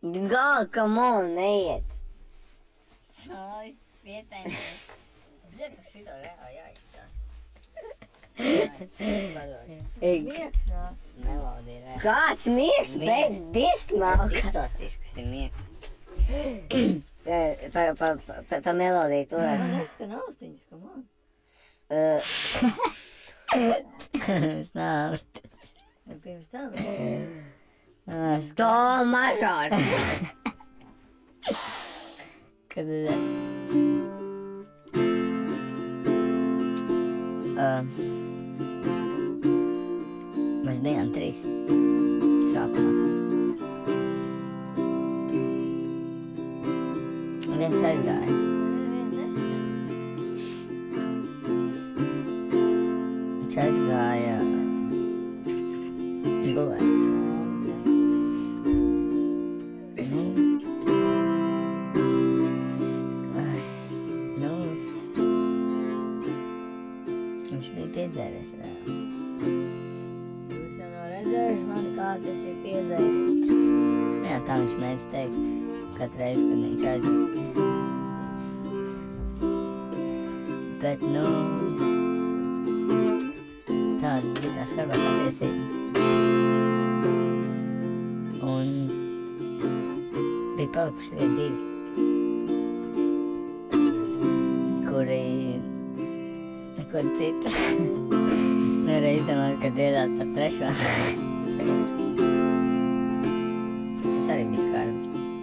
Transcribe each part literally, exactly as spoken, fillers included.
Gal, come on, neiet. Solis vietējais. Zinu, ka šito reāli jāizstāst. Miegs, jā. Melodija reāli. Kāds miegs pēc dismauka? Es izstāstīšu, kas ir miegs. Pa, pa, pa, pa, pa melodiju to es. Man liekas, ka naustiņas, ka man. Es naustiņas. Ja pirms tam. To mažors. Kad ir tā? Uh, mēs bijām trīs sākumā. Viens aizgāja. Viņš aizgāja gulēt. Piedzēries reāli. Jūs jau nav redzējuši mani, kāds es ir piedzēries. Jā, tā viņš mēdz teikt katru reizi, kad viņš aizgāja. Bet, nu, tāda bija tā skarbākā tiesība. Un bija palikuši tikai divi, kuri neko citu nevarēja izdomāt, ka dziedāt par trešo. Tas arī bija skarbi.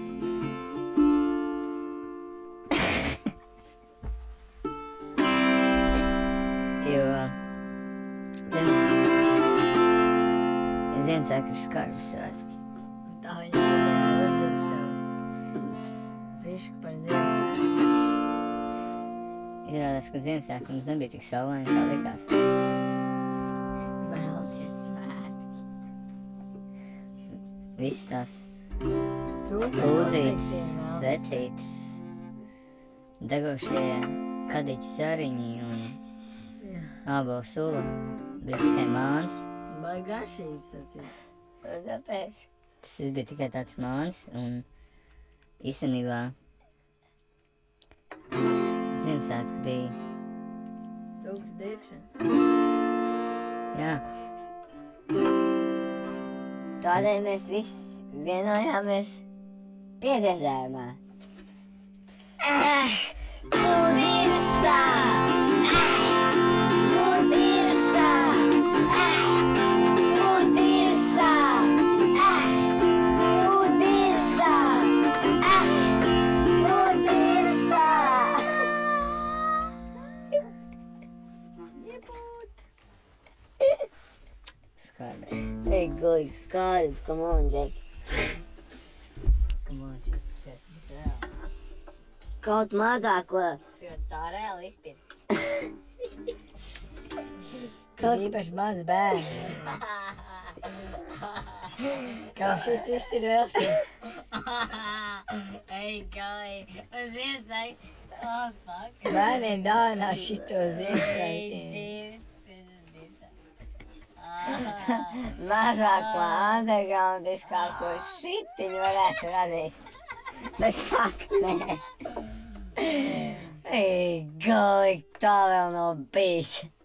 Jo Ziemassvētki ir skarbi svētki. Tā viņa uzdod savu fišku par Ziemassvētku. Izrādās, ka Ziemassvētki mums nebija tik saulaini, kā likās. Vēlties svētki. Viss tās Tūkstoši lūdzītes, vēl. svecītes, degošie kadiķi sariņi un ābolu sula. Bija tikai māns. Vai garšīgs, sacīt. Tāpēc. Tas viss bija tikai tāds māns un īstenībā Ziemassvētki bija. Tūkst diršana. Jā, Tādēļ mēs visi vienojāmies piedziedājumā. Eh, tu dirsa! Eh, tu dirsa! Eh, tu dirsa! Eh, tu dirsa! Eh, tu dirsa! skarbi. Hey, good, scarlet, come on, Jake. Come on, šis, šis bija reāli. Kaut mazāko. Šo tā reāli izpirkt. Kaut Īpaši maz bērni. Kā šis viss ir veltīts. Ej, gai, uz Ziemassvētki. Oh, fuck. Bērniem dāvinā šito Ziemassvētkiem. mazāko undergroundiskāko šitiņu varētu radīt. Bet fakt, nē. Ei, galīgi tā vēl nav bijis.